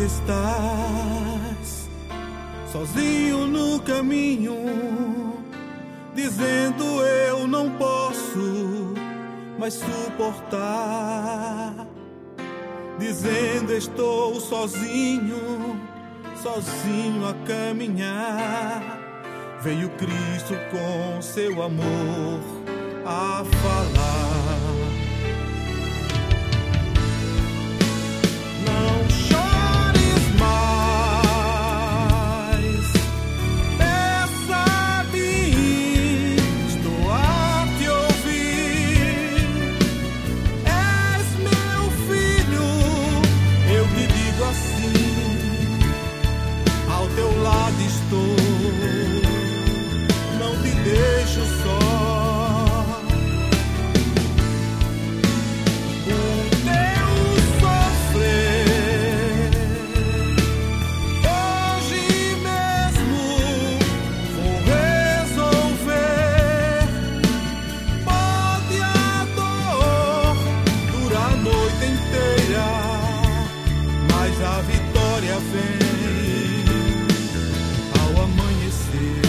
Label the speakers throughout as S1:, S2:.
S1: estás, sozinho no caminho, dizendo eu não posso mais suportar, dizendo estou sozinho, sozinho a caminhar. Veio Cristo com seu amor a falar. Não chores mais, peça a mim, estou a te ouvir. És meu filho, eu te digo assim, ao teu lado estou, não te deixo só. A vitória vem ao amanhecer.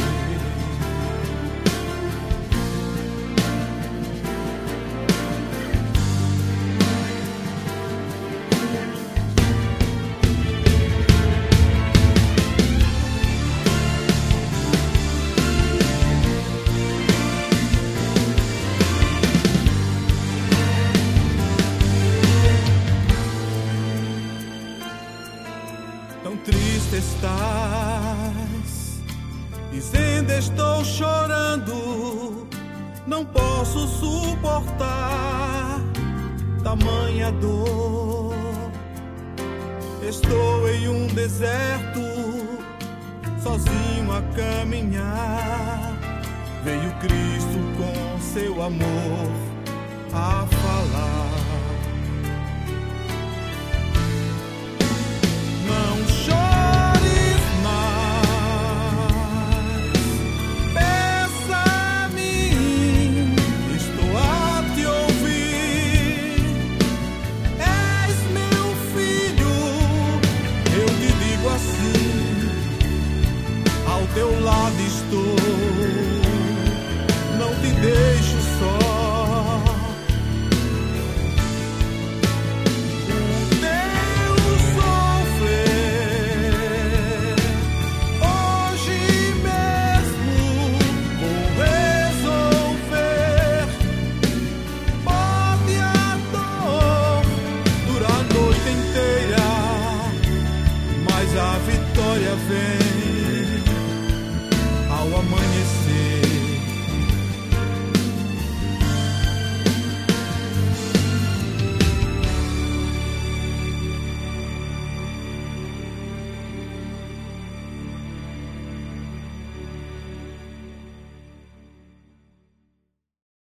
S1: Tão triste estás, dizendo estou chorando, não posso suportar tamanha dor. Estou em um deserto, sozinho a caminhar. Veio Cristo com seu amor a falar.